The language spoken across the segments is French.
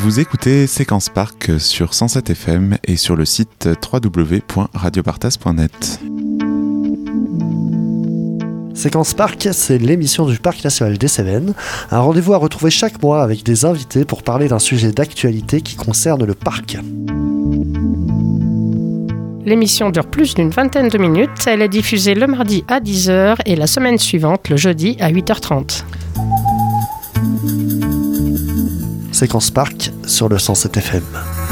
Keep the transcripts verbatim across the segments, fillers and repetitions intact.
Vous écoutez Séquence Parc sur cent sept F M et sur le site w w w point radio partas point net. Séquence Parc, c'est l'émission du Parc National des Cévennes, un rendez-vous à retrouver chaque mois avec des invités pour parler d'un sujet d'actualité qui concerne le parc. L'émission dure plus d'une vingtaine de minutes, elle est diffusée le mardi à dix heures et la semaine suivante le jeudi à huit heures trente. Séquence Parc sur le cent sept F M.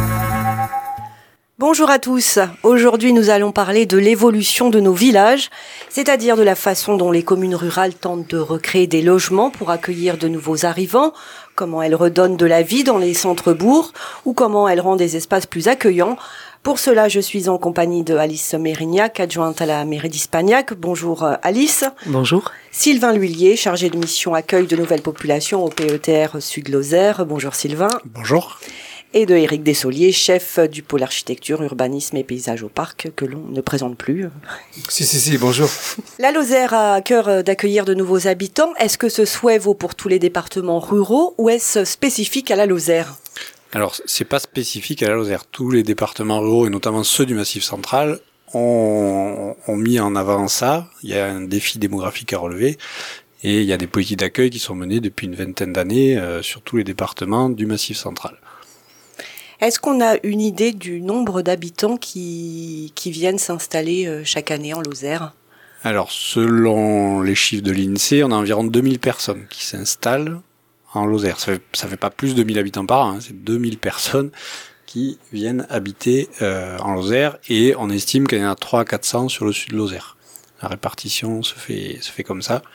Bonjour à tous, aujourd'hui nous allons parler de l'évolution de nos villages, c'est-à-dire de la façon dont les communes rurales tentent de recréer des logements pour accueillir de nouveaux arrivants, comment elles redonnent de la vie dans les centres-bourgs ou comment elles rendent des espaces plus accueillants. Pour cela, je suis en compagnie de Alice Mérignac, adjointe à la mairie d'Ispagnac. Bonjour Alice. Bonjour. Sylvain L'Huillier, chargé de mission accueil de nouvelles populations au P E T R Sud-Lozère. Bonjour Sylvain. Bonjour. Et de Éric Dessolier, chef du pôle architecture, urbanisme et paysage au parc, que l'on ne présente plus. Si, si, si, bonjour. La Lozère a à cœur d'accueillir de nouveaux habitants. Est-ce que ce souhait vaut pour tous les départements ruraux ou est-ce spécifique à la Lozère ? Alors, c'est pas spécifique à la Lozère. Tous les départements ruraux, et notamment ceux du Massif central, ont, ont mis en avant ça. Il y a un défi démographique à relever. Et il y a des politiques d'accueil qui sont menées depuis une vingtaine d'années euh, sur tous les départements du Massif central. Est-ce qu'on a une idée du nombre d'habitants qui, qui viennent s'installer euh, chaque année en Lozère ? Alors, selon les chiffres de l'INSEE, on a environ deux mille personnes qui s'installent en Lozère. Ça fait, ça fait pas plus de mille habitants par an, hein, c'est deux mille personnes qui viennent habiter euh, en Lozère et on estime qu'il y en a trois à quatre cents sur le sud de Lozère. La répartition se fait, se fait comme ça.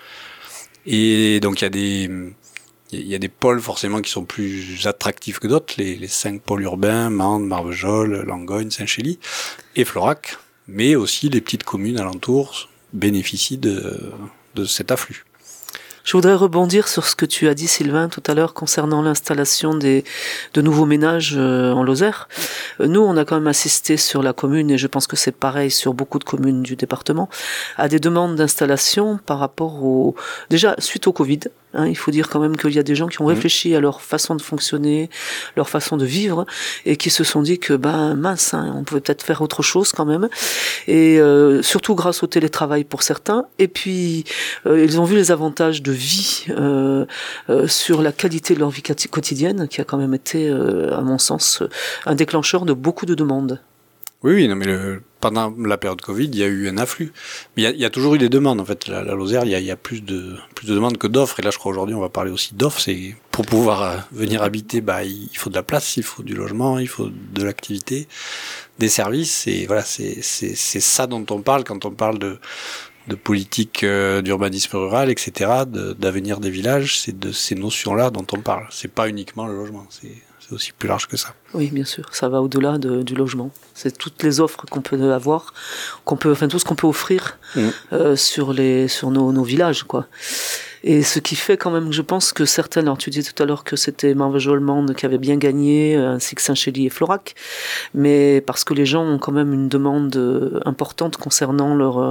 Et donc il y a des, il y a des pôles forcément qui sont plus attractifs que d'autres, les, les cinq pôles urbains, Mende, Marvejols, Langogne, Saint-Chély et Florac, mais aussi les petites communes alentours bénéficient de, de cet afflux. Je voudrais rebondir sur ce que tu as dit, Sylvain, tout à l'heure concernant l'installation des, de nouveaux ménages euh, en Lozère. Euh, nous, on a quand même assisté sur la commune, et je pense que c'est pareil sur beaucoup de communes du département, à des demandes d'installation par rapport au... Déjà, suite au Covid, hein, il faut dire quand même qu'il y a des gens qui ont réfléchi à leur façon de fonctionner, leur façon de vivre, et qui se sont dit que, ben, mince, hein, on pouvait peut-être faire autre chose quand même. Et euh, surtout grâce au télétravail pour certains. Et puis, euh, ils ont vu les avantages de vie euh, euh, sur la qualité de leur vie quotidienne, qui a quand même été, euh, à mon sens, un déclencheur de beaucoup de demandes. Oui, oui, non, mais le, pendant la période Covid, il y a eu un afflux. Mais il y a, il y a toujours eu des demandes, en fait. La, la Lozère, il y a, il y a plus de, plus de demandes que d'offres. Et là, je crois aujourd'hui, on va parler aussi d'offres. C'est, pour pouvoir euh, venir habiter, bah, il faut de la place, il faut du logement, il faut de l'activité, des services. Et voilà, c'est, c'est, c'est ça dont on parle quand on parle de, de politique euh, d'urbanisme rural, et cetera, de, d'avenir des villages. C'est de ces notions-là dont on parle. C'est pas uniquement le logement, c'est, c'est aussi plus large que ça. Oui, bien sûr, ça va au-delà de, du logement. C'est toutes les offres qu'on peut avoir, qu'on peut, enfin tout ce qu'on peut offrir mmh. euh, sur les, sur nos, nos villages, quoi. Et ce qui fait quand même, je pense que certaines, alors tu disais tout à l'heure que c'était Marvejols, Mende qui avait bien gagné, ainsi que Saint-Chély et Florac, mais parce que les gens ont quand même une demande importante concernant leur,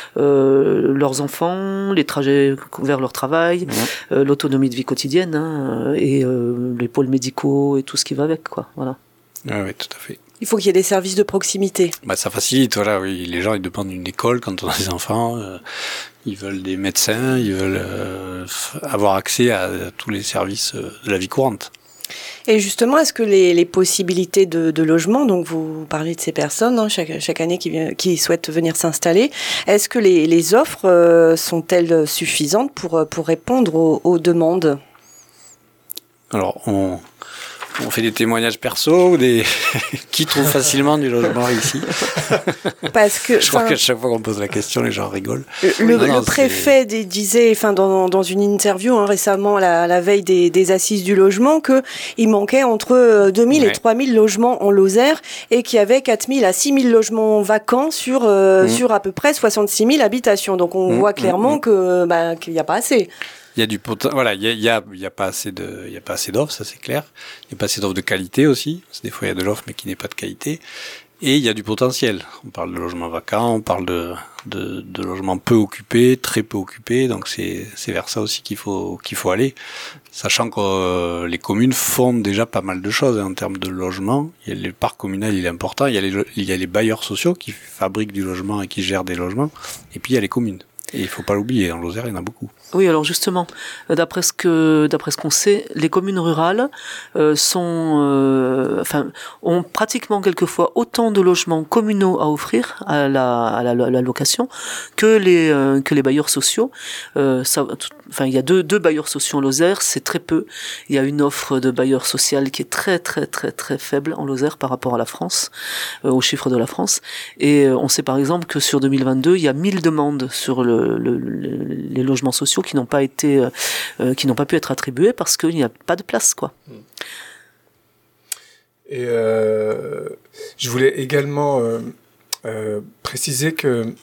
euh, leurs enfants, les trajets vers leur travail, mmh. euh, l'autonomie de vie quotidienne, hein, et euh, les pôles médicaux et tout ce qui va avec, quoi. Voilà. Ah oui, tout à fait. Il faut qu'il y ait des services de proximité. Bah, ça facilite, voilà, oui. Les gens, ils demandent une école quand on a des enfants, euh, ils veulent des médecins, ils veulent euh, avoir accès à, à tous les services euh, de la vie courante. Et justement, est-ce que les, les possibilités de, de logement, donc vous parlez de ces personnes hein, chaque, chaque année qui, qui souhaitent venir s'installer, est-ce que les, les offres euh, sont-elles suffisantes pour, pour répondre aux, aux demandes ? Alors, on... On fait des témoignages perso ou des qui trouvent facilement du logement ici. Parce que je crois qu'à chaque fois qu'on pose la question, les gens rigolent. Le, non, non, le préfet c'est... disait, enfin dans, dans une interview hein, récemment, la, la veille des, des assises du logement, que il manquait entre deux mille ouais. et trois mille logements en Lozère et qu'il y avait quatre mille à six mille logements vacants sur euh, mmh. sur à peu près soixante-six mille habitations. Donc on mmh, voit clairement mmh. que bah, qu'il n'y a pas assez. Il y a du potentiel, voilà, il y a, il y a, il y a pas assez de, il y a pas assez d'offres, ça c'est clair. Il y a pas assez d'offres de qualité aussi. Parce que des fois il y a de l'offre mais qui n'est pas de qualité. Et il y a du potentiel. On parle de logements vacants, on parle de, de, de logements peu occupés, très peu occupés. Donc c'est, c'est vers ça aussi qu'il faut, qu'il faut aller. Sachant que euh, les communes font déjà pas mal de choses hein, en termes de logement. Il y a le parc communal, il est important. Il y a les, il y a les bailleurs sociaux qui fabriquent du logement et qui gèrent des logements. Et puis il y a les communes. Et il faut pas l'oublier, en Lozère, il y en a beaucoup. Oui, alors justement, d'après ce que d'après ce qu'on sait, les communes rurales euh, sont, euh, enfin, ont pratiquement quelquefois autant de logements communaux à offrir à la, à la, à la location que les euh, que les bailleurs sociaux. Euh, ça, enfin, il y a deux deux bailleurs sociaux en Lozère, c'est très peu. Il y a une offre de bailleurs social qui est très très très très faible en Lozère par rapport à la France, euh, aux chiffres de la France. Et euh, on sait par exemple que sur deux mille vingt-deux, il y a mille demandes sur le Le, le, les logements sociaux qui n'ont pas été, euh, qui n'ont pas pu être attribués parce qu'il n'y a pas de place, quoi. Et euh, je voulais également euh, euh, préciser que,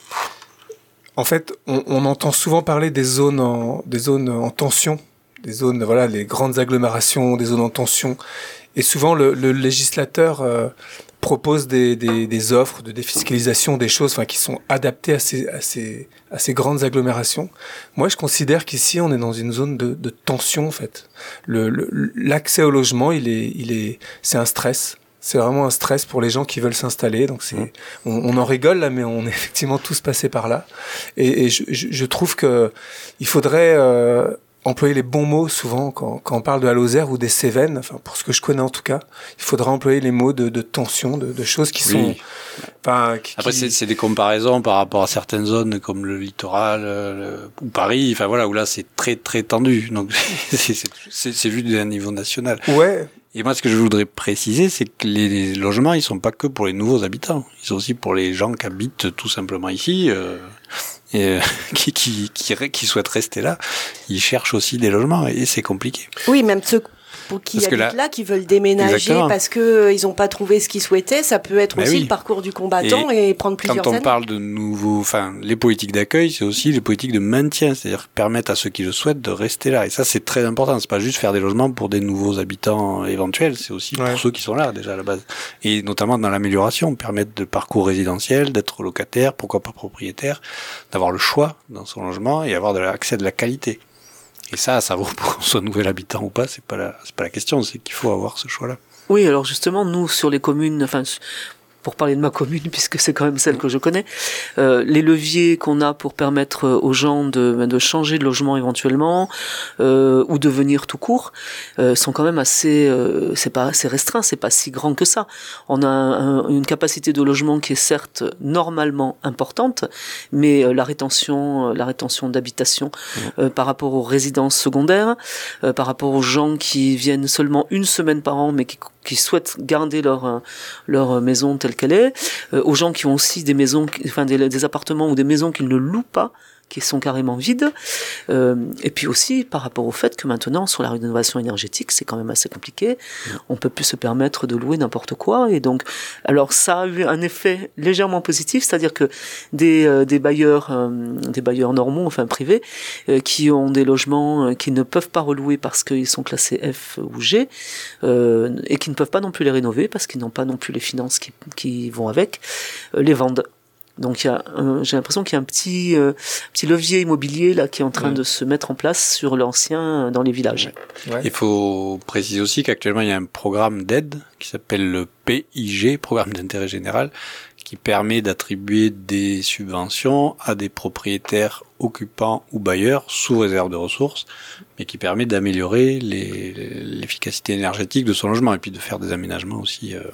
en fait, on, on entend souvent parler des zones en, des zones en tension, des zones, voilà, les grandes agglomérations, des zones en tension. Et souvent, le, le législateur euh, propose des, des, des offres de défiscalisation, des choses, enfin, qui sont adaptées à ces, à ces, à ces grandes agglomérations. Moi, je considère qu'ici, on est dans une zone de, de tension, en fait. Le, le, l'accès au logement, il est, il est, c'est un stress. C'est vraiment un stress pour les gens qui veulent s'installer. Donc c'est, mmh. on, on en rigole là, mais on est effectivement tous passés par là. Et, et je, je, je trouve que il faudrait euh, employer les bons mots souvent quand, quand on parle de la Lozère ou des Cévennes, enfin pour ce que je connais en tout cas, il faudra employer les mots de, de tension, de, de choses qui oui. sont. Enfin, qui, Après, qui... c'est, c'est des comparaisons par rapport à certaines zones comme le littoral le, ou Paris, enfin voilà, où là c'est très très tendu. Donc c'est, c'est, c'est, c'est vu d'un niveau national. Ouais. Et moi, ce que je voudrais préciser, c'est que les, les logements, ils sont pas que pour les nouveaux habitants. Ils sont aussi pour les gens qui habitent tout simplement ici. Euh... Et euh, qui, qui, qui, qui souhaitent rester là, ils cherchent aussi des logements et c'est compliqué. Oui, même ceux pour qui habitent là, là, qui veulent déménager Exactement. parce que euh, ils n'ont pas trouvé ce qu'ils souhaitaient, ça peut être ben aussi oui. le parcours du combattant et, et prendre plusieurs années. Quand on années. parle de nouveaux, enfin, les politiques d'accueil, c'est aussi les politiques de maintien, c'est-à-dire permettre à ceux qui le souhaitent de rester là. Et ça, c'est très important. C'est pas juste faire des logements pour des nouveaux habitants éventuels, c'est aussi ouais. pour ceux qui sont là déjà à la base. Et notamment dans l'amélioration, permettre de parcours résidentiel, d'être locataire, pourquoi pas propriétaire, d'avoir le choix dans son logement et avoir de l'accès de la qualité. Et ça, ça vaut pour qu'on soit nouvel habitant ou pas, c'est pas la, c'est pas la question, c'est qu'il faut avoir ce choix-là. Oui, alors justement, nous, sur les communes, enfin, pour parler de ma commune, puisque c'est quand même celle que je connais, euh, les leviers qu'on a pour permettre aux gens de, de changer de logement éventuellement, euh, ou de venir tout court, euh, sont quand même assez, euh, c'est pas assez restreint, c'est pas si grand que ça. On a un, une capacité de logement qui est certes normalement importante, mais euh, la rétention, la rétention d'habitation euh, par rapport aux résidences secondaires, euh, par rapport aux gens qui viennent seulement une semaine par an, mais qui qui souhaitent garder leur leur maison telle qu'elle est, euh, aux gens qui ont aussi des maisons, enfin des, des appartements ou des maisons qu'ils ne louent pas, qui sont carrément vides, euh, et puis aussi par rapport au fait que maintenant sur la rénovation énergétique c'est quand même assez compliqué, mmh. on peut plus se permettre de louer n'importe quoi, et donc alors ça a eu un effet légèrement positif, c'est-à-dire que des euh, des bailleurs euh, des bailleurs normaux, enfin privés, euh, qui ont des logements euh, qui ne peuvent pas relouer parce qu'ils sont classés F ou G, euh, et qui ne peuvent pas non plus les rénover parce qu'ils n'ont pas non plus les finances qui qui vont avec, euh, les vendent. Donc il y a, euh, j'ai l'impression qu'il y a un petit, euh, petit levier immobilier là qui est en train ouais. de se mettre en place sur l'ancien euh, dans les villages. Ouais. Il faut préciser aussi qu'actuellement il y a un programme d'aide qui s'appelle le P I G, Programme d'intérêt général, qui permet d'attribuer des subventions à des propriétaires occupants ou bailleurs sous réserve de ressources, mais qui permet d'améliorer les, l'efficacité énergétique de son logement et puis de faire des aménagements aussi. Euh,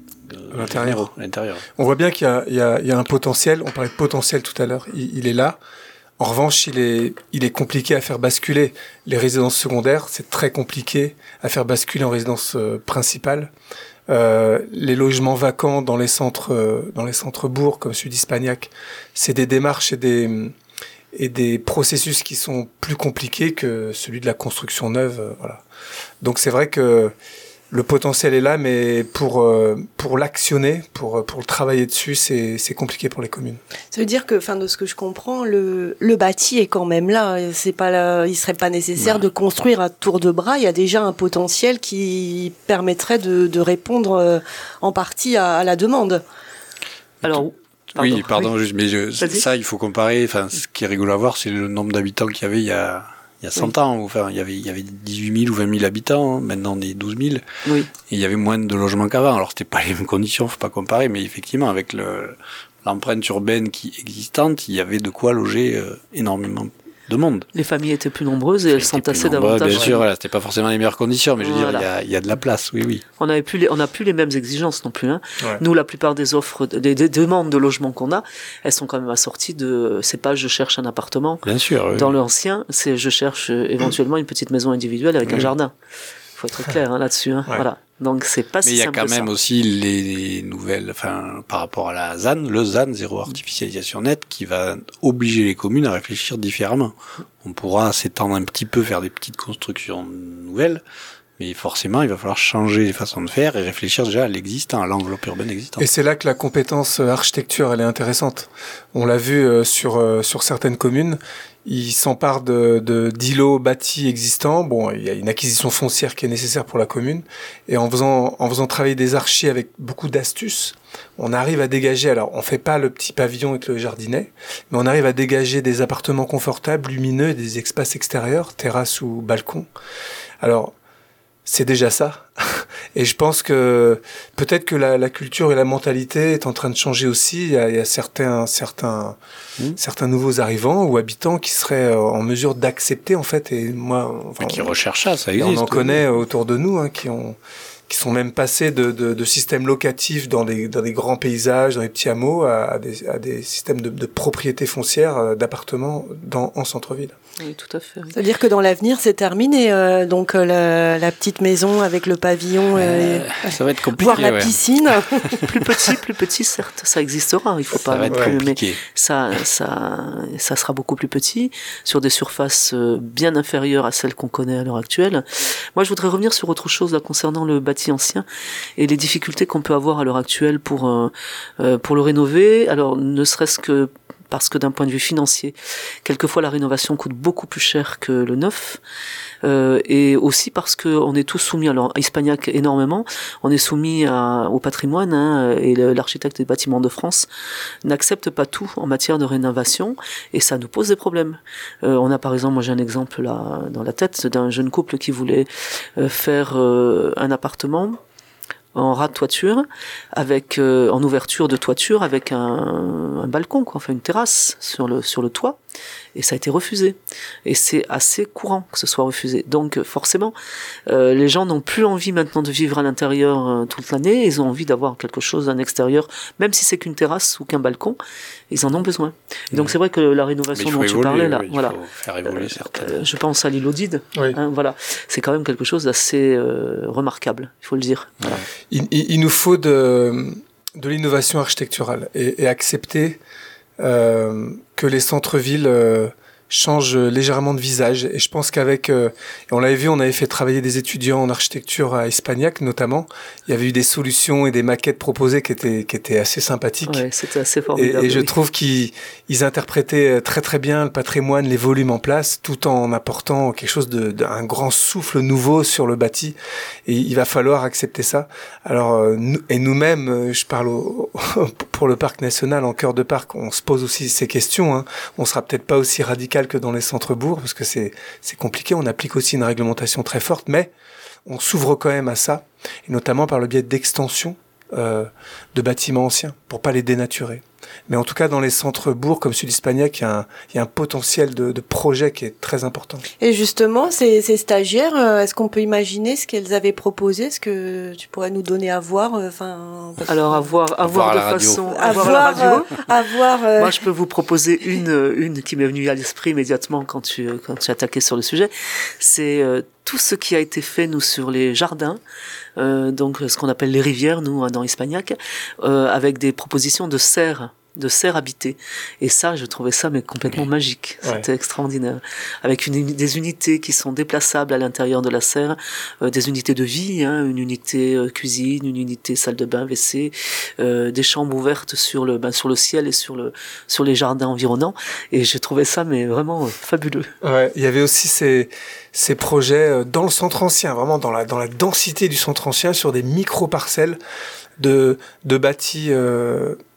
À l'intérieur. à l'intérieur. On voit bien qu'il y a, il y a, il y a un potentiel. On parlait de potentiel tout à l'heure. Il, il est là. En revanche, il est, il est compliqué à faire basculer. Les résidences secondaires, c'est très compliqué à faire basculer en résidence euh, principale. Euh, les logements vacants dans les centres, euh, dans les centres bourgs, comme celui d'Ispagnac, c'est des démarches et des, et des processus qui sont plus compliqués que celui de la construction neuve. Euh, voilà. Donc c'est vrai que le potentiel est là, mais pour euh, pour l'actionner, pour pour le travailler dessus, c'est c'est compliqué pour les communes. Ça veut dire que, enfin, de ce que je comprends, le le bâti est quand même là. C'est pas là, il serait pas nécessaire ouais. de construire à tour de bras. Il y a déjà un potentiel qui permettrait de de répondre euh, en partie à, à la demande. Alors, pardon, oui, pardon, oui. juste, mais je, ça, il faut comparer. Enfin, ce qui est rigolo à voir, c'est le nombre d'habitants qu'il y avait il y a, il y a cent oui. ans. Enfin, il y avait, il y avait dix-huit mille ou vingt mille habitants. Hein, maintenant, on est douze mille. Oui. Et il y avait moins de logements qu'avant. Alors, c'était pas les mêmes conditions, faut pas comparer, mais effectivement, avec le, l'empreinte urbaine qui existante, il y avait de quoi loger euh, énormément de monde. Les familles étaient plus nombreuses et elles s'entassaient davantage. Bien sûr, voilà, c'était pas forcément les meilleures conditions, mais je veux voilà. dire, il y a, il y a de la place, oui, oui. On n'avait plus les, on n'a plus les mêmes exigences non plus. Hein. Ouais. Nous, la plupart des offres, des, des demandes de logement qu'on a, elles sont quand même assorties de, c'est pas je cherche un appartement. Bien sûr. Oui. Dans l'ancien, c'est je cherche éventuellement une petite maison individuelle avec oui. un jardin. Faut être clair hein, là-dessus. Hein. Ouais. Voilà. Donc c'est pas mais si simple. Mais il y a quand même ça. aussi les nouvelles, enfin par rapport à la Z A N, le Z A N, zéro artificialisation nette, qui va obliger les communes à réfléchir différemment. On pourra s'étendre un petit peu, faire des petites constructions nouvelles, mais forcément il va falloir changer les façons de faire et réfléchir déjà à l'existant, à l'enveloppe urbaine existante. Et c'est là que la compétence architecture elle est intéressante. On l'a vu euh, sur euh, sur certaines communes. Ils s'emparent de, de, d'îlots bâtis existants. Bon, il y a une acquisition foncière qui est nécessaire pour la commune. Et en faisant, en faisant travailler des archis avec beaucoup d'astuces, on arrive à dégager, alors on fait pas le petit pavillon avec le jardinet, mais on arrive à dégager des appartements confortables, lumineux, et des espaces extérieurs, terrasse ou balcon. Alors, c'est déjà ça. Et je pense que peut-être que la, la culture et la mentalité est en train de changer aussi. Il y a, il y a certains, certains, mmh. certains nouveaux arrivants ou habitants qui seraient en mesure d'accepter, en fait. Et moi, enfin, mais qui recherchent ça, ça existe. On en connaît autour de nous, hein, qui ont, qui sont même passés de, de, de systèmes locatifs dans des, dans des grands paysages, dans les petits hameaux, à, à, des, à des systèmes de, de propriété foncière, d'appartements dans, en centre-ville. Oui, tout à fait. Oui. C'est-à-dire que dans l'avenir, c'est terminé, euh, donc euh, la, la petite maison avec le pavillon, euh, euh, ça va être compliqué. Voire la ouais. piscine. Plus petit, plus petit, certes, ça existera. Il faut ça pas va être plus, compliqué. Mais ça, ça, ça sera beaucoup plus petit sur des surfaces bien inférieures à celles qu'on connaît à l'heure actuelle. Moi, je voudrais revenir sur autre chose là concernant le bâti ancien et les difficultés qu'on peut avoir à l'heure actuelle pour euh, pour le rénover. Alors, ne serait-ce que parce que d'un point de vue financier, quelquefois la rénovation coûte beaucoup plus cher que le neuf, euh, et aussi parce que on est tous soumis, alors à Hispagnac énormément, on est soumis à, au patrimoine, hein, et le, l'architecte des bâtiments de France n'accepte pas tout en matière de rénovation, et ça nous pose des problèmes. Euh, on a par exemple, moi j'ai un exemple là dans la tête d'un jeune couple qui voulait euh, faire euh, un appartement en ras de toiture, avec euh, en ouverture de toiture, avec un, un balcon, quoi, enfin une terrasse sur le sur le toit, et ça a été refusé. Et c'est assez courant que ce soit refusé. Donc forcément, euh, les gens n'ont plus envie maintenant de vivre à l'intérieur euh, toute l'année. Ils ont envie d'avoir quelque chose d'un extérieur, même si c'est qu'une terrasse ou qu'un balcon. Ils en ont besoin. Et donc c'est vrai que la rénovation dont évoluer, tu parlais là, oui, voilà. Il faut faire évoluer certaines. Euh, je pense à l'île Audide. Oui. Hein, voilà, c'est quand même quelque chose d'assez euh, remarquable. Il faut le dire. Voilà. Il, il, il nous faut de, de l'innovation architecturale et, et accepter euh, que les centres-villes euh, changent légèrement de visage. Et je pense qu'avec, euh, on l'avait vu, on avait fait travailler des étudiants en architecture à Hispagnac notamment. Il y avait eu des solutions et des maquettes proposées qui étaient, qui étaient assez sympathiques. Ouais, c'était assez formidable. Et, et je oui. trouve qu'ils ils interprétaient très très bien le patrimoine, les volumes en place, tout en apportant quelque chose de, d'un grand souffle nouveau sur le bâti. Et il va falloir accepter ça. Alors, euh, nous, et nous-mêmes, je parle au, pour le parc national, en cœur de parc, on se pose aussi ces questions. Hein. On sera peut-être pas aussi radical que dans les centres-bourgs, parce que c'est, c'est compliqué. On applique aussi une réglementation très forte, mais on s'ouvre quand même à ça, et notamment par le biais d'extensions euh, de bâtiments anciens, pour pas les dénaturer. Mais en tout cas, dans les centres-bourgs comme celui d'Hispagnac, il y a un, il y a un potentiel de, de projet qui est très important. Et justement, ces, ces stagiaires, est-ce qu'on peut imaginer ce qu'elles avaient proposé? Est-ce que tu pourrais nous donner à voir? Enfin, alors, à voir, à voir de façon... À voir à la radio. À voir, euh... Moi, je peux vous proposer une, une qui m'est venue à l'esprit immédiatement quand tu, quand tu attaquais sur le sujet. C'est euh, tout ce qui a été fait, nous, sur les jardins, euh, donc ce qu'on appelle les rivières, nous, dans Hispagnac, euh, avec des propositions de serres, de serres habitées. Et ça, je trouvais ça mais complètement magique. Ouais. C'était extraordinaire. Avec une, des unités qui sont déplaçables à l'intérieur de la serre, euh, des unités de vie, hein, une unité euh, cuisine, une unité salle de bain, W C, euh, des chambres ouvertes sur le, ben, sur le ciel et sur le, sur les jardins environnants. Et je trouvais ça mais vraiment euh, fabuleux. Ouais, il y avait aussi ces, ces projets dans le centre ancien, vraiment dans la, dans la densité du centre ancien, sur des micro-parcelles de, de bâtis, euh,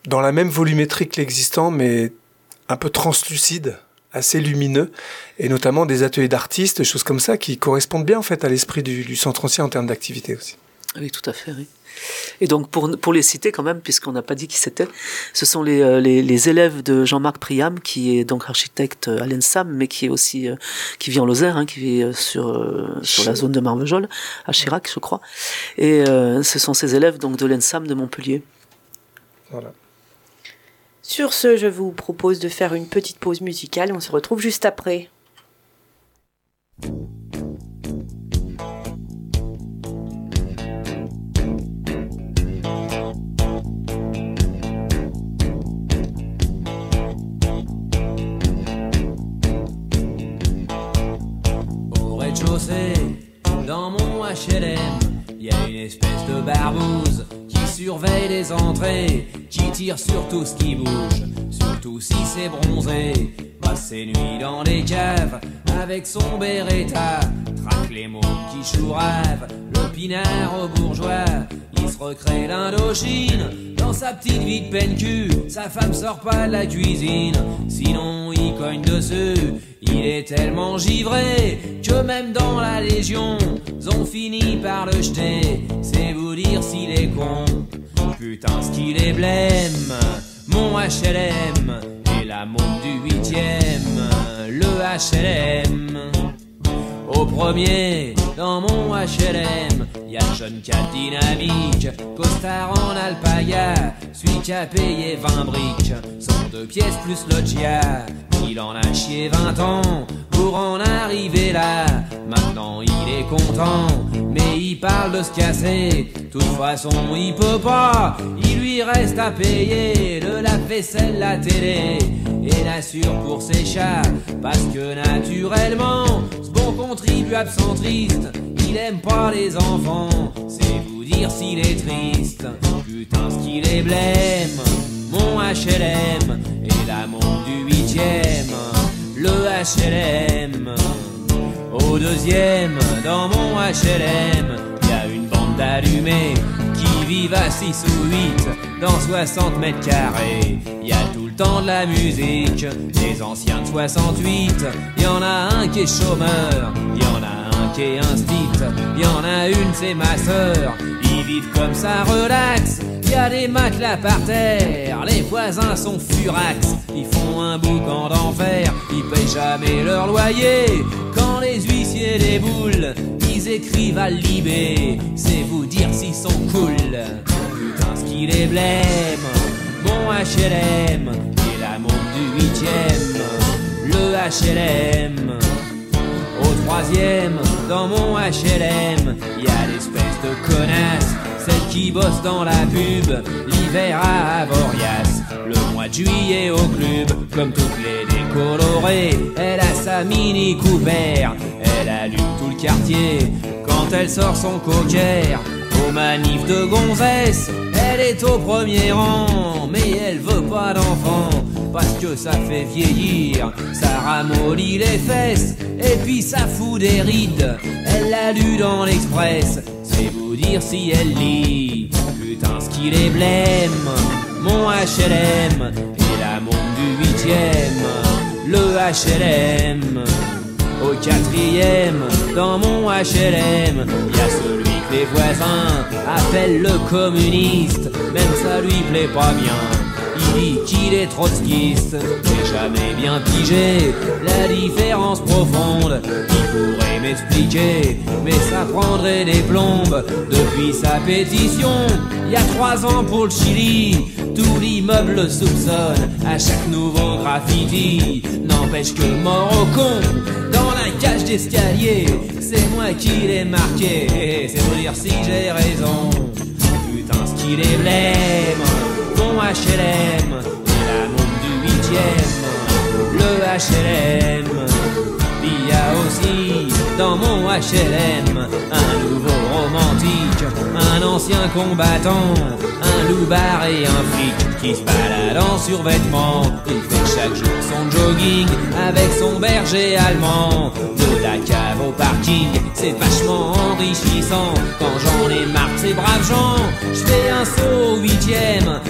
dans la même volumétrie que l'existant, mais un peu translucide, assez lumineux, et notamment des ateliers d'artistes, des choses comme ça, qui correspondent bien en fait à l'esprit du, du centre ancien en termes d'activité aussi. Oui, tout à fait, oui. Et donc, pour, pour les citer quand même, puisqu'on n'a pas dit qui c'était, ce sont les, euh, les, les élèves de Jean-Marc Priam, qui est donc architecte à l'ENSAM, mais qui est aussi, euh, qui vit en Lozère, hein, qui vit sur, euh, sur la zone de Marvejols, à Chirac, je crois. Et euh, ce sont ces élèves donc de l'ENSAM de Montpellier. Voilà. Sur ce, je vous propose de faire une petite pause musicale. On se retrouve juste après. Dans mon H L M, il y a une espèce de barbouze qui surveille les entrées, qui tire sur tout ce qui bouge, surtout si c'est bronzé. Passe ses nuits dans les caves avec son Beretta, traque les mômes qui chouravent, le pinard au bourgeois. Il se recrée l'Indochine dans sa petite vie de peine-cul. Sa femme sort pas de la cuisine, sinon il cogne dessus. Il est tellement givré que même dans la Légion, ont fini par le jeter. C'est vous dire s'il est con, putain ce qu'il est blême. Mon H L M et la môme du huitième, le H L M. Au premier, dans mon H L M, y'a le jeune cadre dynamique, costard en alpaga, celui qui a payé vingt briques, cent deux pièces plus loggia. Il en a chié vingt ans pour en arriver là. Maintenant il est content, mais il parle de se casser. De toute façon il peut pas, il lui reste à payer le lave-vaisselle, la télé et l'assure pour ses chats. Parce que naturellement, ce bon contribuable centriste, il aime pas les enfants. C'est vous dire s'il est triste, putain ce qu'il est blême. Mon H L M et la môme du huitième, le H L M. Au deuxième, dans mon H L M, y'a une bande d'allumés qui vivent à six ou huit dans soixante mètres carrés. Y'a tout le temps de la musique, des anciens de soixante-huit. Y'en a un qui est chômeur, y'en a un qui est instit, y'en a une c'est ma sœur. Ils vivent comme ça relax, y'a des matelas par terre, les voisins sont furax. Ils font un boucan d'enfer, ils payent jamais leur loyer. Quand les huissiers déboulent, ils écrivent à Libé. C'est vous dire s'ils sont cool, putain ce qu'il est blême. Mon H L M et la môme du huitième, le H L M. Au troisième, dans mon H L M, y'a l'espèce de connasse, celle qui bosse dans la pub, l'hiver à Avoriaz, le mois de juillet au club, comme toutes les décolorées. Elle a sa mini Cooper, elle allume tout le quartier quand elle sort son cocker. Aux manifs de gonzesse, elle est au premier rang, mais elle veut pas d'enfant, parce que ça fait vieillir, ça ramollit les fesses, et puis ça fout des rides. Elle l'a lu dans l'Express, c'est vous dire si elle lit, putain ce qu'il est blême. Mon H L M et la môme du huitième, le H L M. Au quatrième, dans mon H L M, y'a celui que les voisins appellent le communiste, même ça lui plaît pas bien. Il dit qu'il est trotskiste, j'ai jamais bien pigé la différence profonde. Il pourrait m'expliquer, mais ça prendrait des plombes. Depuis sa pétition, il y a trois ans pour le Chili, tout l'immeuble le soupçonne à chaque nouveau graffiti. N'empêche que mort au con, dans la cage d'escalier, c'est moi qui l'ai marqué. C'est vous dire si j'ai raison, putain ce qu'il est blême. Mon H L M et la môme du huitième, le H L M. Il y a aussi dans mon H L M un nouveau romantique, un ancien combattant, un loupard et un flic qui se balade en survêtement. Il fait chaque jour son jogging avec son berger allemand. De la cave au parking, c'est vachement enrichissant. Quand j'en ai marre de ces braves gens, je fais un saut au huitième pour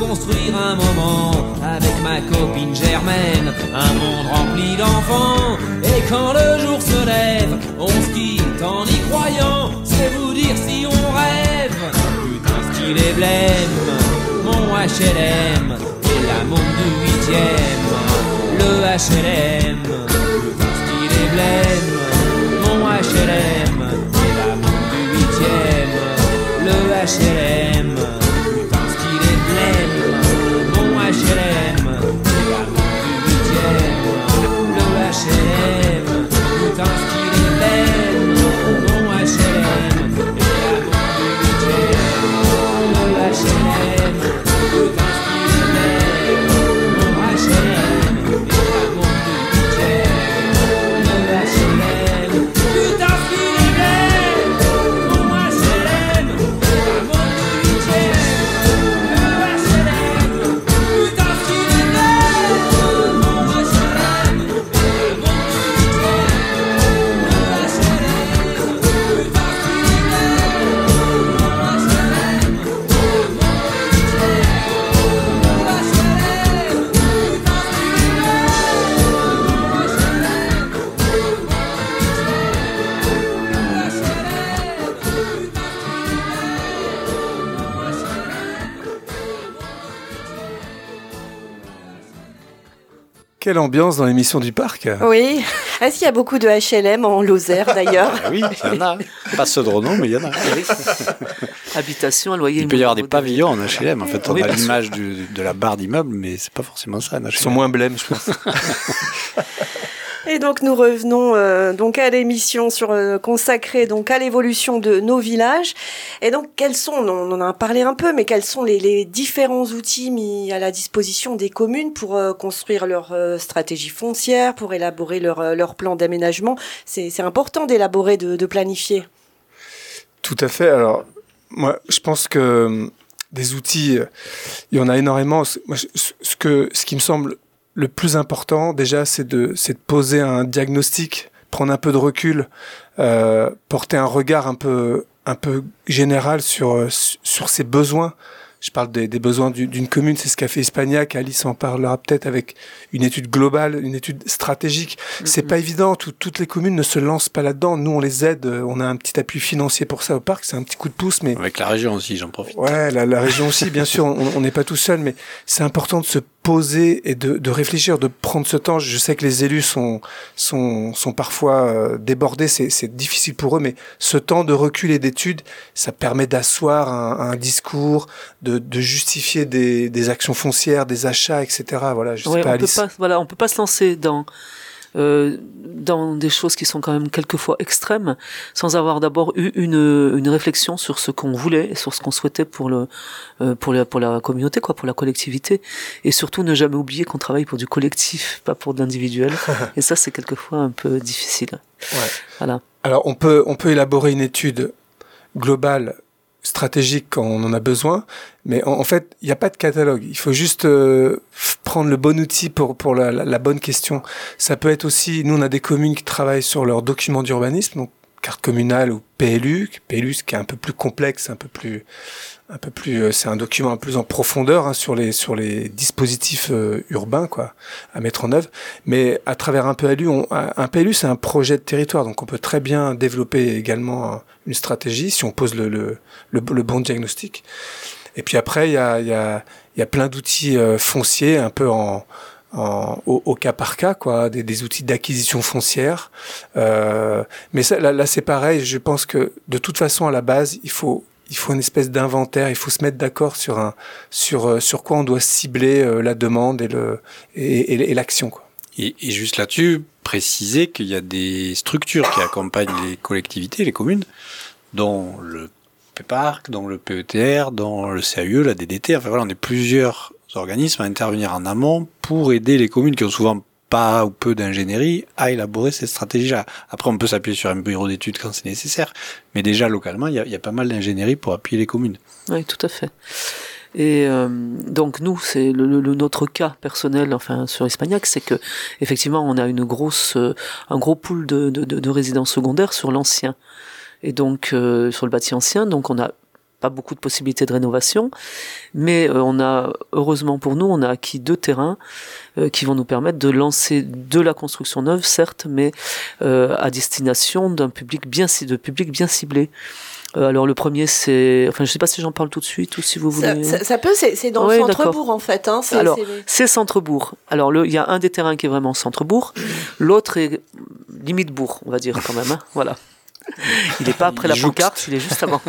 construire un moment avec ma copine Germaine, un monde rempli d'enfants. Et quand le jour se lève, on se quitte en y croyant. C'est vous dire si on rêve. Putain ce qu'il est blême, mon H L M et la monde du huitième. Le H L M, putain ce qu'il est blême, mon H L M et la monde du huitième. Le H L M, putain ce qu'il est blême, mon H L M et la monde du huitième. Le H L M, putain ce qu'il est blême, mon H L M et la monde du huitième. Le H L M, putain ce qu'il est blême, mon H L M et la monde du huitième. Le H L M, putain ce qu'il est blême, mon H L M et la monde du huitième. Le H L M, putain ce qu'il est blême, mon H L M et la monde du huitième. Le H L M, putain ce qu'il est blême, mon H L M et la monde du Quelle ambiance dans l'émission du parc. Oui. Est-ce qu'il y a beaucoup de H L M en Lozère d'ailleurs? Ah oui, il y en a. Pas ceux de Renault, mais il y en a. Habitation à loyer. Il peut y avoir des pavillons en H L M. En fait, on Oui, a bien sûr. l'image du- de la barre d'immeuble, mais c'est pas forcément ça, un H L M. Ils sont moins blêmes, je pense. Et donc nous revenons euh, donc à l'émission sur euh, consacrée donc à l'évolution de nos villages. Et donc quels sont, on en a parlé un peu, mais quels sont les, les différents outils mis à la disposition des communes pour euh, construire leur euh, stratégie foncière, pour élaborer leur euh, leur plan d'aménagement. C'est c'est important d'élaborer, de, de planifier. Tout à fait. Alors, moi, je pense que euh, des outils, euh, il y en a énormément. Moi, je- ce ce que, ce qui me semble le plus important, déjà, c'est de, c'est de poser un diagnostic, prendre un peu de recul, euh, porter un regard un peu, un peu général sur, euh, sur ses besoins. Je parle des, des besoins du- d'une commune, c'est ce qu'a fait Hispagnac. Alice en parlera peut-être avec une étude globale, une étude stratégique. C'est pas évident, tout- toutes les communes ne se lancent pas là-dedans. Nous, on les aide, euh, on a un petit appui financier pour ça au parc, c'est un petit coup de pouce, mais Avec la région aussi, j'en profite. ouais, la, la région aussi, bien sûr, on on n'est pas tout seul, mais c'est important de se poser et de, de réfléchir, de prendre ce temps. Je sais que les élus sont sont, sont parfois euh, débordés, c'est c'est difficile pour eux, mais ce temps de recul et d'étude, ça permet d'asseoir un, un discours, de, de justifier des, des actions foncières, des achats, et cetera. Voilà, je sais Ouais, pas, on peut Alice. pas, voilà, on peut pas se lancer dans euh, dans des choses qui sont quand même quelquefois extrêmes sans avoir d'abord eu une une réflexion sur ce qu'on voulait et sur ce qu'on souhaitait pour le euh, pour la pour la communauté, quoi, pour la collectivité, et surtout ne jamais oublier qu'on travaille pour du collectif, pas pour de l'individuel. Et ça, c'est quelquefois un peu difficile. Ouais. Voilà. Alors, on peut, on peut élaborer une étude globale, stratégique quand on en a besoin, mais en, en fait, il n'y a pas de catalogue. Il faut juste euh, f- prendre le bon outil pour, pour la, la, la bonne question. Ça peut être aussi, nous, on a des communes qui travaillent sur leurs documents d'urbanisme, donc carte communale ou P L U. P L U, ce qui est un peu plus complexe, un peu plus, un peu plus, euh, c'est un document un peu plus en profondeur hein, sur les sur les dispositifs euh, urbains quoi à mettre en œuvre. Mais à travers un P L U, on, un P L U c'est un projet de territoire, donc on peut très bien développer également une stratégie si on pose le le le, le bon diagnostic. Et puis après il y a il y a il y a plein d'outils euh, fonciers un peu en En, au, au cas par cas, quoi, des, des outils d'acquisition foncière. Euh, mais ça, là, là, c'est pareil. Je pense que de toute façon, à la base, il faut, il faut une espèce d'inventaire. Il faut se mettre d'accord sur un, sur, euh, sur quoi on doit cibler euh, la demande et le, et, et, et l'action, quoi. Et, et juste là-dessus, préciser qu'il y a des structures qui accompagnent les collectivités, les communes, dont le P P A R C, dont le P E T R, dont le C A U E, la D D T. Enfin voilà, on est plusieurs organismes à intervenir en amont pour aider les communes qui ont souvent pas ou peu d'ingénierie à élaborer ces stratégies-là. Après, on peut s'appuyer sur un bureau d'études quand c'est nécessaire, mais déjà localement, il y a, il y a pas mal d'ingénierie pour appuyer les communes. Oui, tout à fait. Et euh, donc nous, c'est le, le, notre cas personnel, enfin sur Hispagnac, c'est que effectivement, on a une grosse, euh, un gros pool de, de, de, de résidences secondaires sur l'ancien, et donc euh, sur le bâti ancien. Donc on a pas beaucoup de possibilités de rénovation, mais euh, on a, heureusement pour nous, on a acquis deux terrains euh, qui vont nous permettre de lancer de la construction neuve, certes, mais euh, à destination d'un public bien, de public bien ciblé. Euh, alors le premier c'est, enfin je sais pas si j'en parle tout de suite ou si vous voulez. Ça, ça, ça peut, c'est, c'est dans ouais, le centre-bourg en fait. Hein, c'est, alors c'est... c'est centre-bourg. Alors le, il y a un des terrains qui est vraiment centre-bourg, l'autre est limite bourg, on va dire quand même. Hein, voilà. Il n'est pas après la pancarte, il est juste avant.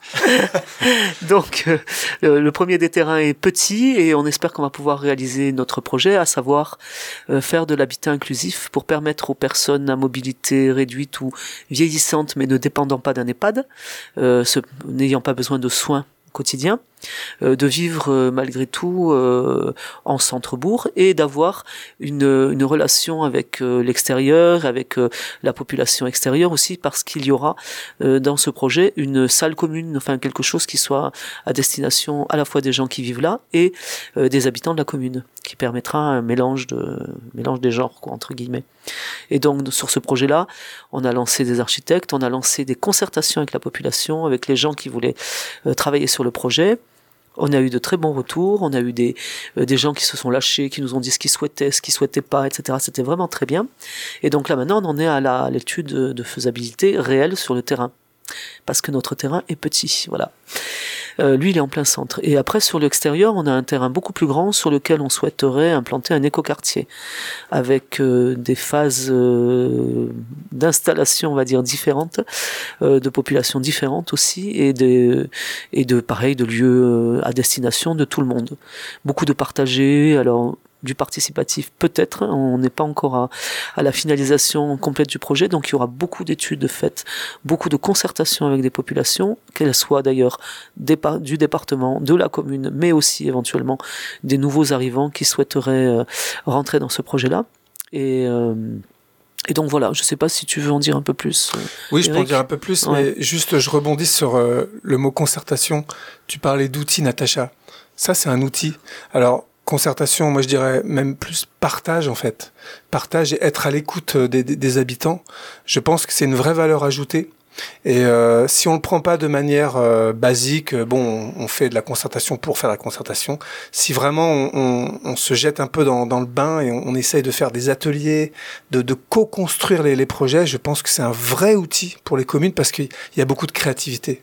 Donc, euh, le, le premier des terrains est petit et on espère qu'on va pouvoir réaliser notre projet, à savoir euh, faire de l'habitat inclusif pour permettre aux personnes à mobilité réduite ou vieillissantes mais ne dépendant pas d'un EHPAD, euh, ce, n'ayant pas besoin de soins quotidiens, euh, de vivre euh, malgré tout euh, en centre-bourg et d'avoir une, une relation avec euh, l'extérieur, avec euh, la population extérieure aussi, parce qu'il y aura euh, dans ce projet une salle commune, enfin quelque chose qui soit à destination à la fois des gens qui vivent là et euh, des habitants de la commune, qui permettra un mélange de mélange des genres, quoi, entre guillemets. Et donc sur ce projet-là, on a lancé des architectes, on a lancé des concertations avec la population, avec les gens qui voulaient euh, travailler sur le projet. On a eu de très bons retours, on a eu des, euh, des gens qui se sont lâchés, qui nous ont dit ce qu'ils souhaitaient, ce qu'ils souhaitaient pas, et cetera. C'était vraiment très bien. Et donc là maintenant, on en est à, la, à l'étude de faisabilité réelle sur le terrain. Parce que notre terrain est petit, voilà. Euh, lui, il est en plein centre. Et après, sur l'extérieur, on a un terrain beaucoup plus grand sur lequel on souhaiterait implanter un écoquartier avec euh, des phases euh, d'installation, on va dire, différentes, euh, de populations différentes aussi, et de, et de pareil, de lieux à destination de tout le monde. Beaucoup de partagés, alors du participatif peut-être, on n'est pas encore à, à la finalisation complète du projet, donc il y aura beaucoup d'études faites, beaucoup de concertations avec des populations, qu'elles soient d'ailleurs des, du département, de la commune, mais aussi éventuellement des nouveaux arrivants qui souhaiteraient euh, rentrer dans ce projet-là. Et... Euh, Et donc voilà, je ne sais pas si tu veux en dire un peu plus. Euh, oui, je Eric. peux en dire un peu plus, ouais. Mais juste je rebondis sur euh, le mot concertation. Tu parlais d'outils, Natacha. Ça, c'est un outil. Alors, concertation, moi je dirais même plus partage en fait. Partage et être à l'écoute des, des, des habitants. Je pense que c'est une vraie valeur ajoutée. Et euh, si on le prend pas de manière euh, basique, bon, on, on fait de la concertation pour faire la concertation. Si vraiment on, on, on se jette un peu dans, dans le bain et on, on essaye de faire des ateliers, de, de co-construire les, les projets, je pense que c'est un vrai outil pour les communes parce qu'il y a beaucoup de créativité.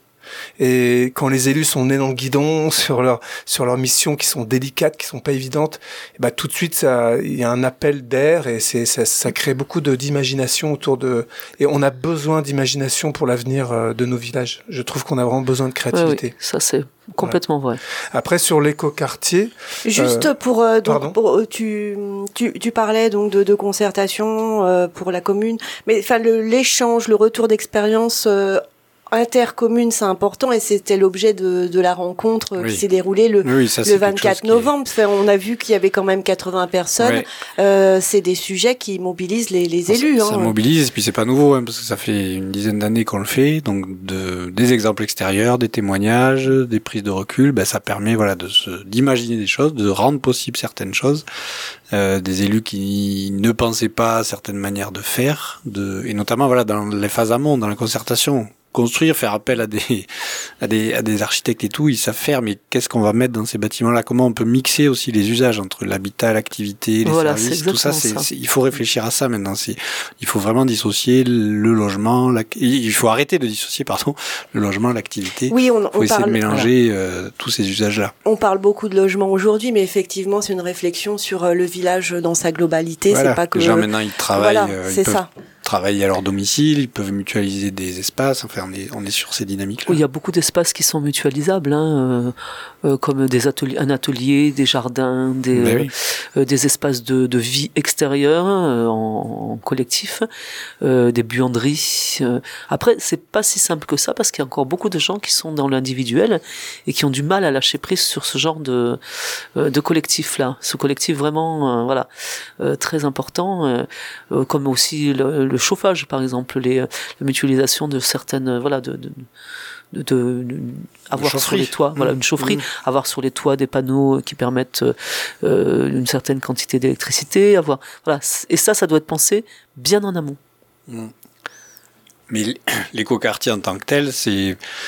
Et quand les élus sont nés dans le guidon sur leur sur leurs missions qui sont délicates, qui sont pas évidentes, et bah tout de suite ça, il y a un appel d'air et c'est ça, ça crée beaucoup de d'imagination autour de. Et on a besoin d'imagination pour l'avenir de nos villages. Je trouve qu'on a vraiment besoin de créativité. Oui, oui, ça c'est complètement ouais. vrai. Après sur l'écoquartier. Juste euh, pour euh, donc pour, tu tu tu parlais donc de, de concertation euh, pour la commune, mais enfin le l'échange, le retour d'expérience. Euh, intercommune, c'est important et c'était l'objet de, de la rencontre oui. qui s'est déroulée le, oui, ça, le vingt-quatre novembre. Est... On a vu qu'il y avait quand même quatre-vingts personnes. Oui. Euh, c'est des sujets qui mobilisent les, les élus. Ça, hein. ça mobilise, et puis c'est pas nouveau, hein, parce que ça fait une dizaine d'années qu'on le fait. Donc de, des exemples extérieurs, des témoignages, des prises de recul, ben, ça permet voilà, de se, d'imaginer des choses, de rendre possible certaines choses. Euh, des élus qui ne pensaient pas à certaines manières de faire, de, et notamment voilà, dans les phases amont, dans la concertation. Construire, faire appel à des, à des, à des architectes et tout, ils savent faire, mais qu'est-ce qu'on va mettre dans ces bâtiments-là? Comment on peut mixer aussi les usages entre l'habitat, l'activité, les voilà, services, tout ça, c'est, ça. C'est, il faut réfléchir à ça maintenant. C'est, il faut vraiment dissocier le logement, la, il faut arrêter de dissocier, pardon, le logement, l'activité. Oui, on, il faut on essayer parle, de mélanger voilà. euh, tous ces usages-là. On parle beaucoup de logement aujourd'hui, mais effectivement, c'est une réflexion sur euh, le village dans sa globalité. Voilà. C'est pas que les gens maintenant ils travaillent, voilà, euh, c'est ils peuvent ça. travailler à leur domicile, ils peuvent mutualiser des espaces, enfin on est, on est sur ces dynamiques-là. Oui, il y a beaucoup d'espaces qui sont mutualisables, hein, euh, euh, comme des ateliers, un atelier, des jardins, des, euh, oui. euh, des espaces de, de vie extérieure euh, en, en collectif, euh, des buanderies. Euh. Après, c'est pas si simple que ça parce qu'il y a encore beaucoup de gens qui sont dans l'individuel et qui ont du mal à lâcher prise sur ce genre de, euh, de collectif-là. Ce collectif vraiment, euh, voilà, euh, très important, euh, euh, comme aussi le, le chauffage, par exemple, les, la mutualisation de certaines, voilà, de, de, de, de, de avoir sur les toits, mmh. voilà, une chaufferie, mmh. avoir sur les toits des panneaux qui permettent euh, une certaine quantité d'électricité, avoir, voilà, et ça, ça doit être pensé bien en amont. Mmh. Mais l'écoquartier en tant que tel, c'est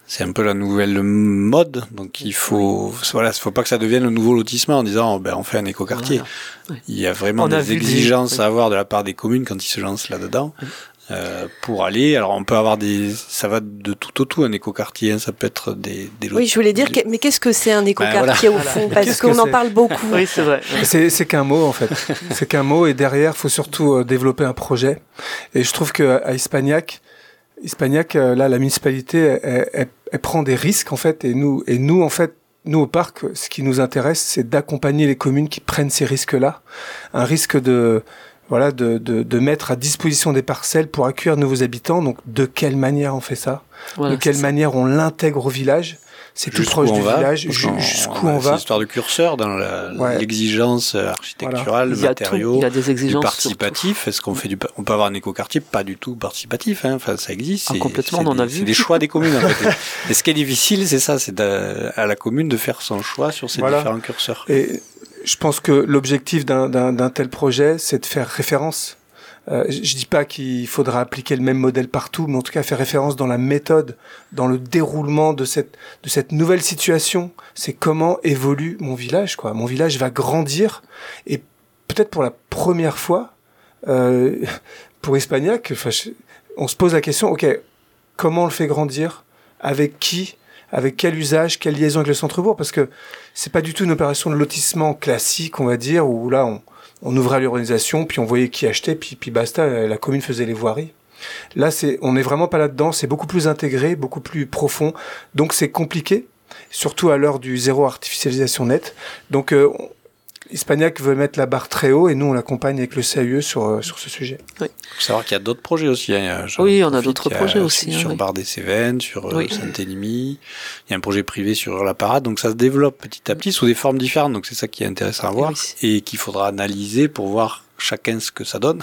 c'est un peu la nouvelle mode, donc il faut, voilà, faut pas que ça devienne le nouveau lotissement en disant, oh, ben on fait un écoquartier. Voilà. Il y a vraiment on des a exigences des... à avoir de la part des communes quand ils se lancent là-dedans. Oui. Euh, pour aller, alors on peut avoir des, ça va de tout au tout un écoquartier, hein, ça peut être des, des Oui, je voulais dire, des... mais qu'est-ce que c'est un écoquartier ben, voilà. au fond, parce qu'est-ce qu'on que en parle beaucoup. Oui, c'est vrai. C'est, c'est qu'un mot en fait, c'est qu'un mot et derrière, faut surtout euh, développer un projet. Et je trouve que à Hispagnac, Hispagnac, euh, là, la municipalité, elle, elle, elle prend des risques en fait, et nous, et nous en fait. Nous, au parc, ce qui nous intéresse, c'est d'accompagner les communes qui prennent ces risques-là. Un risque de, voilà, de, de, de mettre à disposition des parcelles pour accueillir de nouveaux habitants. Donc, de quelle manière on fait ça? Voilà, de quelle manière on l'intègre au village? C'est tout proche du va, village. Jusqu'où on va? C'est une histoire de curseur dans la, ouais. l'exigence architecturale, voilà. le matériau, tout, il y a des exigences du participatif. Est-ce qu'on fait du, on peut avoir un écoquartier pas du tout participatif, hein. Enfin, ça existe. Ah, c'est, complètement, c'est on en des, a vu. C'est des choix des communes, en fait. Et ce qui est difficile, c'est ça, c'est à la commune de faire son choix sur ces voilà. différents curseurs. Et je pense que l'objectif d'un, d'un, d'un tel projet, c'est de faire référence. Euh, je dis pas qu'il faudra appliquer le même modèle partout, mais en tout cas faire référence dans la méthode, dans le déroulement de cette de cette nouvelle situation. C'est comment évolue mon village, quoi. Mon village va grandir et peut-être pour la première fois, euh, pour Hispagnac, enfin, on se pose la question, ok, comment on le fait grandir, avec qui, avec quel usage, quelle liaison avec le centre-bourg, parce que c'est pas du tout une opération de lotissement classique, on va dire, où là on On ouvrait l'urbanisation, puis on voyait qui achetait, puis, puis basta, la commune faisait les voiries. Là, c'est, on n'est vraiment pas là-dedans, c'est beaucoup plus intégré, beaucoup plus profond, donc c'est compliqué, surtout à l'heure du zéro artificialisation nette. Donc, euh, Hispagnac veut mettre la barre très haut et nous on l'accompagne avec le C A U E sur, euh, sur ce sujet. Oui. Il faut savoir qu'il y a d'autres projets aussi. Hein. Oui, on a d'autres projets aussi. Sur hein, Bar des Cévennes, sur oui. euh, Saint-Élimie. Il y a un projet privé sur la Parade, donc ça se développe petit à petit sous des formes différentes. Donc c'est ça qui est intéressant à voir oui. et qu'il faudra analyser pour voir chacun ce que ça donne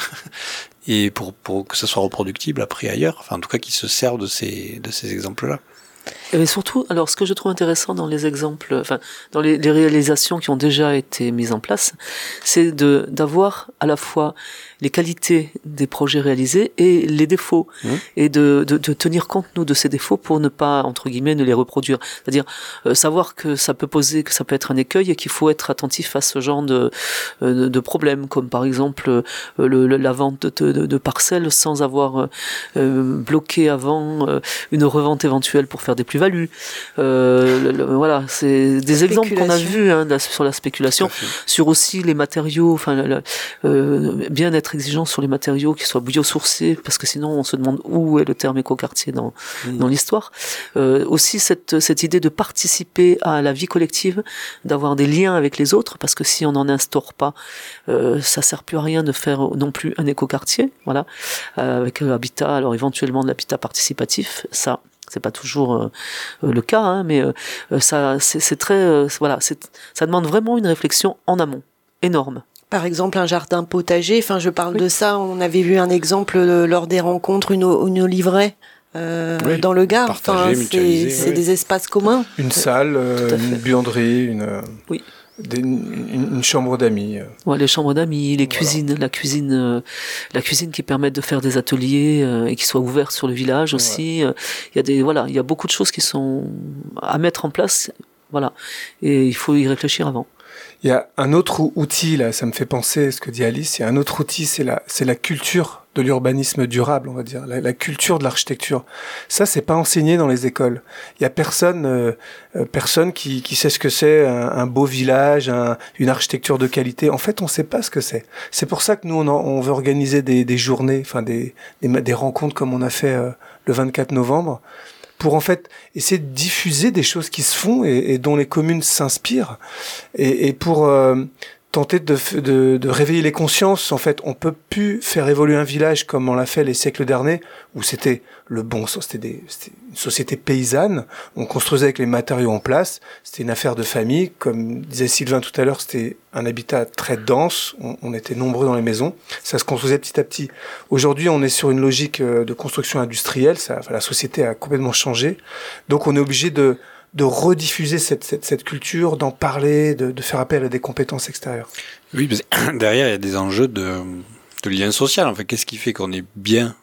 et pour, pour que ça soit reproductible après ailleurs. Enfin, en tout cas, qu'ils se servent de ces, de ces exemples-là. Et surtout, alors ce que je trouve intéressant dans les exemples, enfin dans les, les réalisations qui ont déjà été mises en place, c'est de d'avoir à la fois les qualités des projets réalisés et les défauts, mmh. et de, de de tenir compte nous de ces défauts pour ne pas entre guillemets ne les reproduire. C'est-à-dire euh, savoir que ça peut poser, que ça peut être un écueil et qu'il faut être attentif à ce genre de de, de problèmes, comme par exemple euh, le, le, la vente de, de, de parcelles sans avoir euh, bloqué avant euh, une revente éventuelle pour faire des plus-values. Euh, le, le, voilà, c'est des exemples qu'on a vus hein, sur la spéculation, sur aussi les matériaux, enfin le, le, euh, bien être exigeant sur les matériaux qui soient biosourcés, parce que sinon on se demande où est le terme écoquartier dans mmh. dans l'histoire. Euh, aussi cette cette idée de participer à la vie collective, d'avoir des liens avec les autres, parce que si on n'en instaure pas, euh, ça sert plus à rien de faire non plus un écoquartier, voilà, euh, avec l'habitat, alors éventuellement de l'habitat participatif, ça. C'est pas toujours euh, le cas, hein, mais euh, ça, c'est, c'est très, euh, voilà, c'est, ça demande vraiment une réflexion en amont, énorme. Par exemple, un jardin potager. Enfin, je parle oui. de ça. On avait vu un exemple euh, lors des rencontres, une, une oliveraie euh, oui. dans le Gard. Enfin, c'est, c'est oui. des espaces communs. Une salle, euh, une buanderie, une. Oui. Des, une, une chambre d'amis. Ouais, les chambres d'amis, les voilà. cuisines, la cuisine, euh, la cuisine qui permettent de faire des ateliers euh, et qui soient ouverts sur le village aussi. Il ouais. euh, y a des, voilà, il y a beaucoup de choses qui sont à mettre en place, voilà. Et il faut y réfléchir avant. Il y a un autre outil là, ça me fait penser à ce que dit Alice. Il y a un autre outil, c'est la, c'est la culture de l'urbanisme durable, on va dire, la, la culture de l'architecture. Ça, c'est pas enseigné dans les écoles. Il y a personne, euh, personne qui, qui sait ce que c'est un, un beau village, un, une architecture de qualité. En fait, on sait pas ce que c'est. C'est pour ça que nous, on, en, on veut organiser des, des journées, enfin des, des, des rencontres comme on a fait euh, le vingt-quatre novembre, pour en fait essayer de diffuser des choses qui se font et, et dont les communes s'inspirent, et, et pour euh, tenter de, de, de réveiller les consciences. En fait, on peut plus faire évoluer un village comme on l'a fait les siècles derniers, où c'était le bon sens, c'était, des, c'était une société paysanne, on construisait avec les matériaux en place, c'était une affaire de famille, comme disait Sylvain tout à l'heure, c'était un habitat très dense, on, on était nombreux dans les maisons, ça se construisait petit à petit. Aujourd'hui, on est sur une logique de construction industrielle, ça, enfin, la société a complètement changé, donc on est obligé de de rediffuser cette, cette, cette culture, d'en parler, de, de faire appel à des compétences extérieures. Oui, parce que derrière, il y a des enjeux de, de lien social. En fait, qu'est-ce qui fait qu'on est bien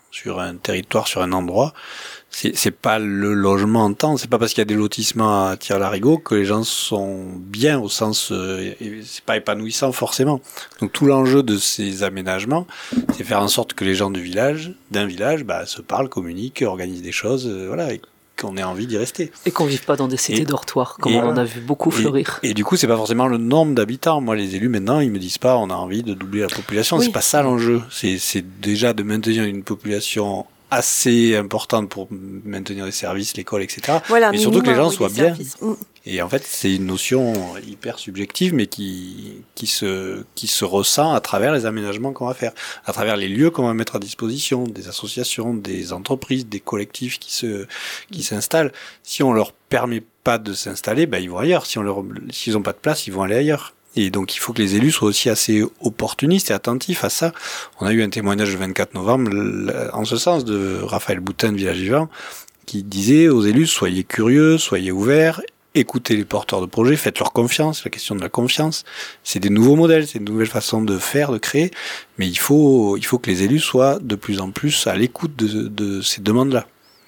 sur un territoire, sur un endroit, c'est, c'est pas le logement en temps, c'est pas parce qu'il y a des lotissements à Tire-Larigot que les gens sont bien au sens, euh, c'est pas épanouissant forcément. Donc tout l'enjeu de ces aménagements, c'est faire en sorte que les gens du village, d'un village, bah, se parlent, communiquent, organisent des choses, euh, voilà, et qu'on ait envie d'y rester. Et qu'on vive pas dans des cités et, dortoirs, comme on en a vu beaucoup fleurir. Et, et du coup, c'est pas forcément le nombre d'habitants. Moi, les élus, maintenant, ils me disent pas, on a envie de doubler la population. Oui. C'est pas ça l'enjeu. C'est, c'est déjà de maintenir une population assez importante pour maintenir les services, l'école, et cetera. Voilà, mais surtout que les gens oui, soient bien. Mmh. Et en fait, c'est une notion hyper subjective, mais qui, qui se, qui se ressent à travers les aménagements qu'on va faire, à travers les lieux qu'on va mettre à disposition, des associations, des entreprises, des collectifs qui se, qui s'installent. Si on leur permet pas de s'installer, ben, ils vont ailleurs. Si on leur, s'ils ont pas de place, ils vont aller ailleurs. Et donc, il faut que les élus soient aussi assez opportunistes et attentifs à ça. On a eu un témoignage le vingt-quatre novembre, en ce sens, de Raphaël Boutin de Village Vivant, qui disait aux élus, soyez curieux, soyez ouverts, écoutez les porteurs de projets, faites leur confiance, la question de la confiance. C'est des nouveaux modèles, c'est une nouvelle façon de faire, de créer, mais il faut, il faut que les élus soient de plus en plus à l'écoute de, de ces demandes-là.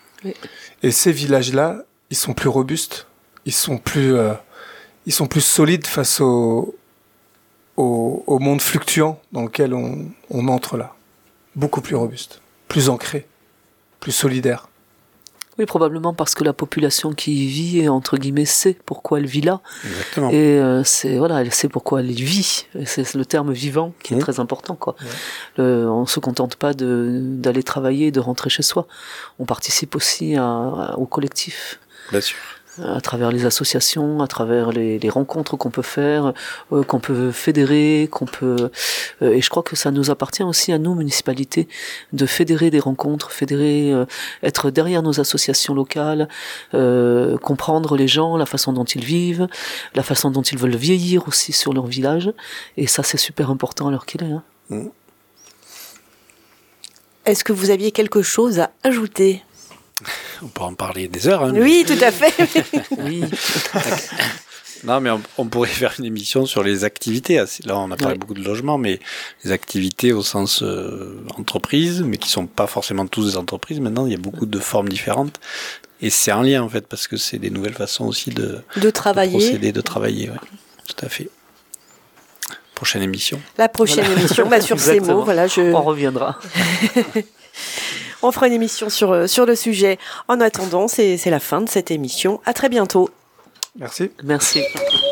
Et ces villages-là, ils sont plus robustes, ils sont plus... Euh... Ils sont plus solides face au, au, au monde fluctuant dans lequel on, on entre là. Beaucoup plus robustes, plus ancrés, plus solidaires. Oui, probablement parce que la population qui y vit, entre guillemets, sait pourquoi elle vit là. Exactement. Et euh, c'est, voilà, elle sait pourquoi elle vit. Et c'est le terme vivant qui est mmh. très important, quoi. Ouais. Le, on se contente pas de, d'aller travailler, de rentrer chez soi. On participe aussi à, à, au collectif. Bien sûr. À travers les associations, à travers les, les rencontres qu'on peut faire, euh, qu'on peut fédérer, qu'on peut... Euh, et je crois que ça nous appartient aussi à nous, municipalités, de fédérer des rencontres, fédérer, euh, être derrière nos associations locales, euh, comprendre les gens, la façon dont ils vivent, la façon dont ils veulent vieillir aussi sur leur village. Et ça, c'est super important à l'heure qu'il est. Hein. Mmh. Est-ce que vous aviez quelque chose à ajouter ? On peut en parler des heures. Hein, oui, tout à fait. Oui. Non, mais on, on pourrait faire une émission sur les activités. Là, on a parlé ouais. beaucoup de logements, mais les activités au sens euh, entreprise, mais qui sont pas forcément tous des entreprises. Maintenant, il y a beaucoup de formes différentes. Et c'est un lien, en fait, parce que c'est des nouvelles façons aussi de, de travailler. De procéder, de travailler. Ouais. Tout à fait. Prochaine émission. La prochaine voilà. émission, bah, sur ces mots. Voilà, je... On reviendra. On fera une émission sur, sur le sujet. En attendant, c'est, c'est la fin de cette émission. À très bientôt. Merci. Merci.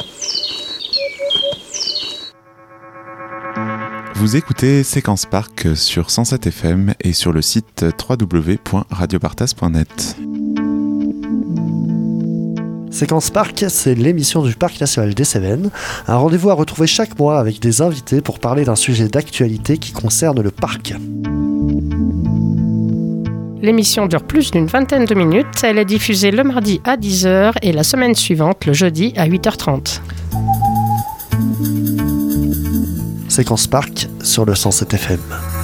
Vous écoutez Séquence Parc sur cent sept F M et sur le site w w w point radio partas point net. Séquence Parc, c'est l'émission du Parc national des Cévennes. Un rendez-vous à retrouver chaque mois avec des invités pour parler d'un sujet d'actualité qui concerne le parc. L'émission dure plus d'une vingtaine de minutes. Elle est diffusée le mardi à dix heures et la semaine suivante le jeudi à huit heures trente. Séquence Parc sur le cent sept F M.